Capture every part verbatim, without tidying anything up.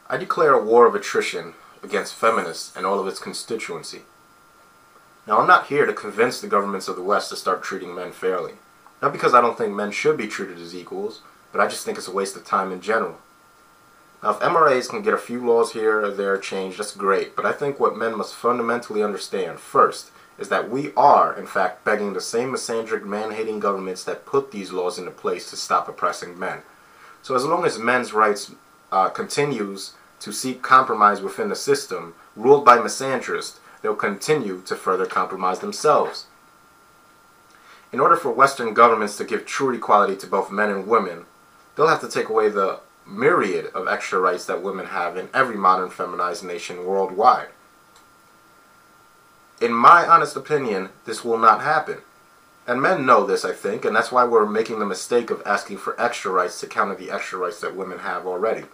I declare a war of attrition against feminists and all of its constituency. Now, I'm not here to convince the governments of the West to start treating men fairly. Not because I don't think men should be treated as equals, but I just think it's a waste of time in general. Now, if M R As can get a few laws here or there changed, that's great, but I think what men must fundamentally understand, first, is that we are, in fact, begging the same misandric, man-hating governments that put these laws into place to stop oppressing men. So as long as men's rights uh, continues to seek compromise within the system, ruled by misandrists, they'll continue to further compromise themselves. In order for Western governments to give true equality to both men and women, they'll have to take away the myriad of extra rights that women have in every modern feminized nation worldwide. In my honest opinion, this will not happen. And men know this, I think, and that's why we're making the mistake of asking for extra rights to counter the extra rights that women have already.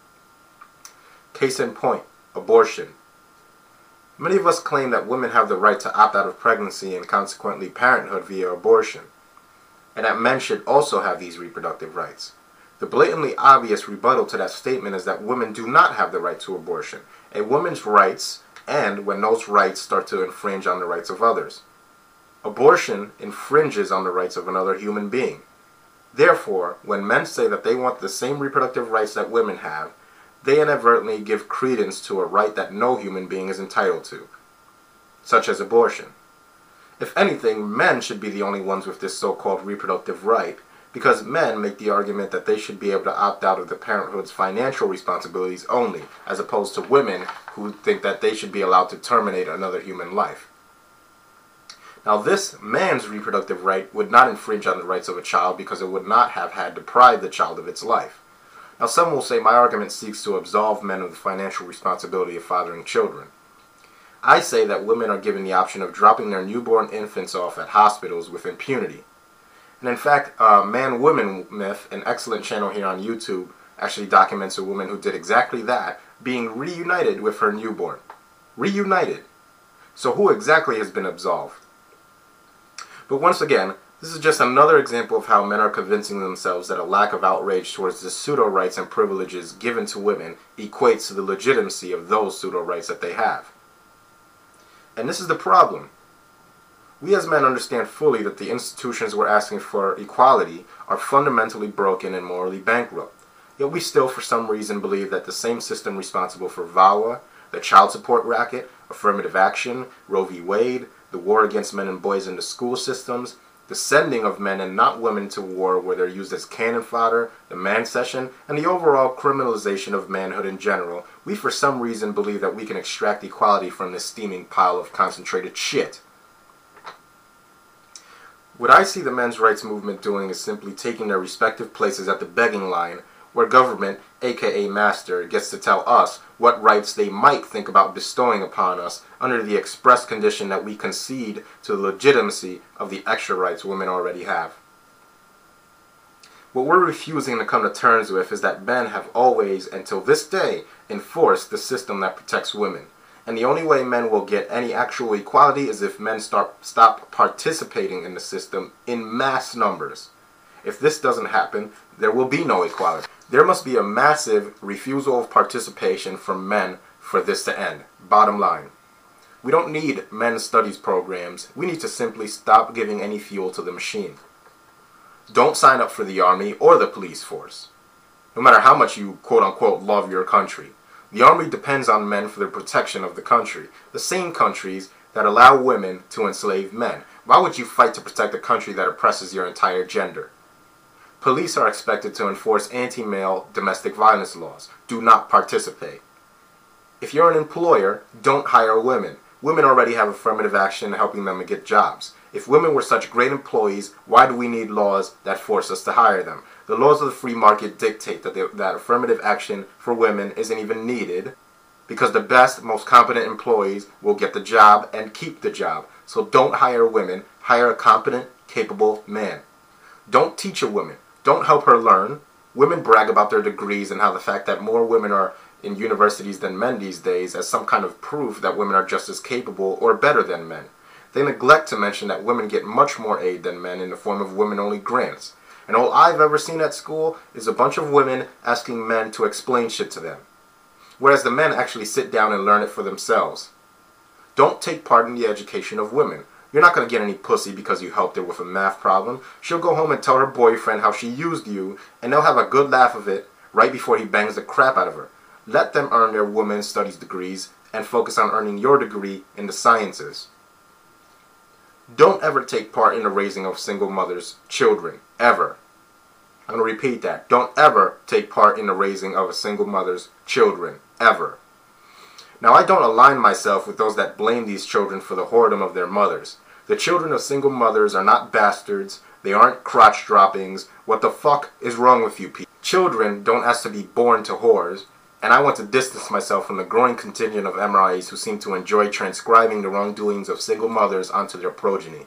Case in point, abortion. Many of us claim that women have the right to opt out of pregnancy and consequently parenthood via abortion, and that men should also have these reproductive rights. The blatantly obvious rebuttal to that statement is that women do not have the right to abortion. A woman's rights end when those rights start to infringe on the rights of others. Abortion infringes on the rights of another human being. Therefore, when men say that they want the same reproductive rights that women have, they inadvertently give credence to a right that no human being is entitled to, such as abortion. If anything, men should be the only ones with this so-called reproductive right, because men make the argument that they should be able to opt out of the parenthood's financial responsibilities only, as opposed to women who think that they should be allowed to terminate another human life. Now, this man's reproductive right would not infringe on the rights of a child because it would not have had deprived the child of its life. Now, some will say my argument seeks to absolve men of the financial responsibility of fathering children. I say that women are given the option of dropping their newborn infants off at hospitals with impunity. And in fact, uh, Man-Woman Myth, an excellent channel here on YouTube, actually documents a woman who did exactly that, being reunited with her newborn. Reunited. So who exactly has been absolved? But once again, this is just another example of how men are convincing themselves that a lack of outrage towards the pseudo-rights and privileges given to women equates to the legitimacy of those pseudo-rights that they have. And this is the problem. We as men understand fully that the institutions we're asking for equality are fundamentally broken and morally bankrupt. Yet we still, for some reason, believe that the same system responsible for VAWA, the child support racket, affirmative action, Roe v. Wade, the war against men and boys in the school systems, the sending of men and not women to war where they're used as cannon fodder, the man session, and the overall criminalization of manhood in general, we for some reason believe that we can extract equality from this steaming pile of concentrated shit. What I see the men's rights movement doing is simply taking their respective places at the begging line where government, aka master, gets to tell us what rights they might think about bestowing upon us under the express condition that we concede to the legitimacy of the extra rights women already have. What we're refusing to come to terms with is that men have always, until this day, enforced the system that protects women. And the only way men will get any actual equality is if men start, stop participating in the system in mass numbers. If this doesn't happen, there will be no equality. There must be a massive refusal of participation from men for this to end. Bottom line. We don't need men's studies programs. We need to simply stop giving any fuel to the machine. Don't sign up for the army or the police force, no matter how much you quote-unquote love your country. The army depends on men for the protection of the country, the same countries that allow women to enslave men. Why would you fight to protect a country that oppresses your entire gender? Police are expected to enforce anti-male domestic violence laws. Do not participate. If you're an employer, don't hire women. Women already have affirmative action helping them to get jobs. If women were such great employees, why do we need laws that force us to hire them? The laws of the free market dictate that, they, that affirmative action for women isn't even needed because the best, most competent employees will get the job and keep the job. So don't hire women. Hire a competent, capable man. Don't teach a woman. Don't help her learn. Women brag about their degrees and how the fact that more women are in universities than men these days as some kind of proof that women are just as capable or better than men. They neglect to mention that women get much more aid than men in the form of women-only grants. And all I've ever seen at school is a bunch of women asking men to explain shit to them. whereas the men actually sit down and learn it for themselves. Don't take part in the education of women. You're not going to get any pussy because you helped her with a math problem. She'll go home and tell her boyfriend how she used you, and they'll have a good laugh of it right before he bangs the crap out of her. Let them earn their women's studies degrees and focus on earning your degree in the sciences. Don't ever take part in the raising of single mothers' children. Ever. I'm going to repeat that. Don't ever take part in the raising of a single mother's children. Ever. Now, I don't align myself with those that blame these children for the whoredom of their mothers. The children of single mothers are not bastards. They aren't crotch droppings. What the fuck is wrong with you people? Children don't ask to be born to whores, and I want to distance myself from the growing contingent of M R Is who seem to enjoy transcribing the wrongdoings of single mothers onto their progeny.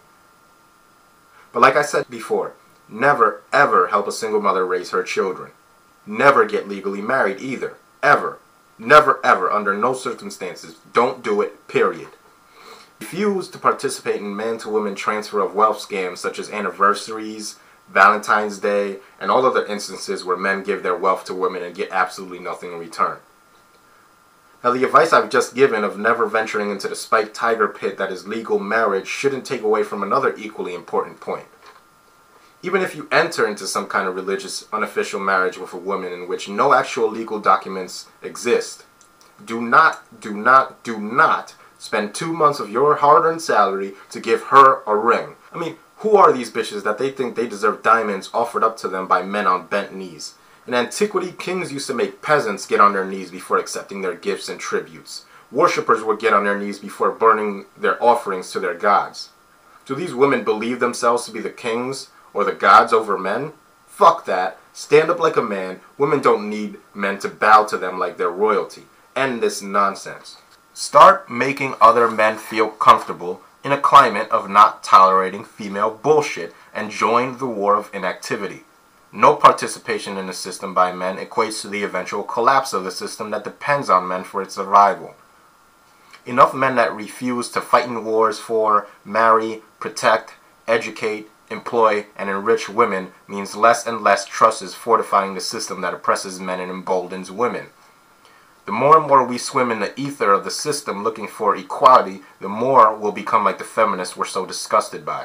But like I said before, never ever help a single mother raise her children. Never get legally married either. Ever. Never ever, under no circumstances. Don't do it, period. Refuse to participate in man-to-woman transfer of wealth scams such as anniversaries, Valentine's Day, and all other instances where men give their wealth to women and get absolutely nothing in return. Now, the advice I've just given of never venturing into the spiked tiger pit that is legal marriage shouldn't take away from another equally important point. Even if you enter into some kind of religious unofficial marriage with a woman in which no actual legal documents exist, do not, do not, do not spend two months of your hard-earned salary to give her a ring. I mean, who are these bitches that they think they deserve diamonds offered up to them by men on bent knees? In antiquity, kings used to make peasants get on their knees before accepting their gifts and tributes. Worshippers would get on their knees before burning their offerings to their gods. Do these women believe themselves to be the kings or the gods over men? Fuck that. Stand up like a man. Women don't need men to bow to them like they're royalty. End this nonsense. Start making other men feel comfortable in a climate of not tolerating female bullshit and join the war of inactivity. No participation in the system by men equates to the eventual collapse of the system that depends on men for its survival. Enough men that refuse to fight in wars for, marry, protect, educate, employ, and enrich women means less and less trust is fortifying the system that oppresses men and emboldens women. The more and more we swim in the ether of the system looking for equality, the more we'll become like the feminists we're so disgusted by.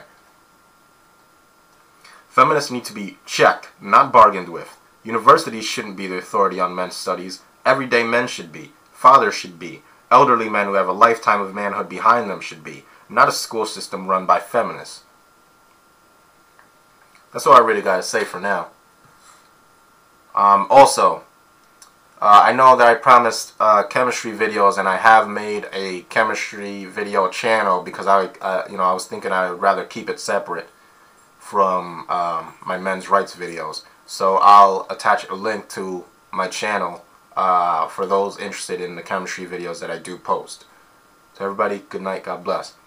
Feminists need to be checked, not bargained with. Universities shouldn't be the authority on men's studies. Everyday men should be. Fathers should be. Elderly men who have a lifetime of manhood behind them should be. Not a school system run by feminists. That's all I really got to say for now. Um, also, uh, I know that I promised uh, chemistry videos, and I have made a chemistry video channel because I, uh, you know, I was thinking I would rather keep it separate from um, my men's rights videos. So I'll attach a link to my channel uh, for those interested in the chemistry videos that I do post. So everybody, good night. God bless.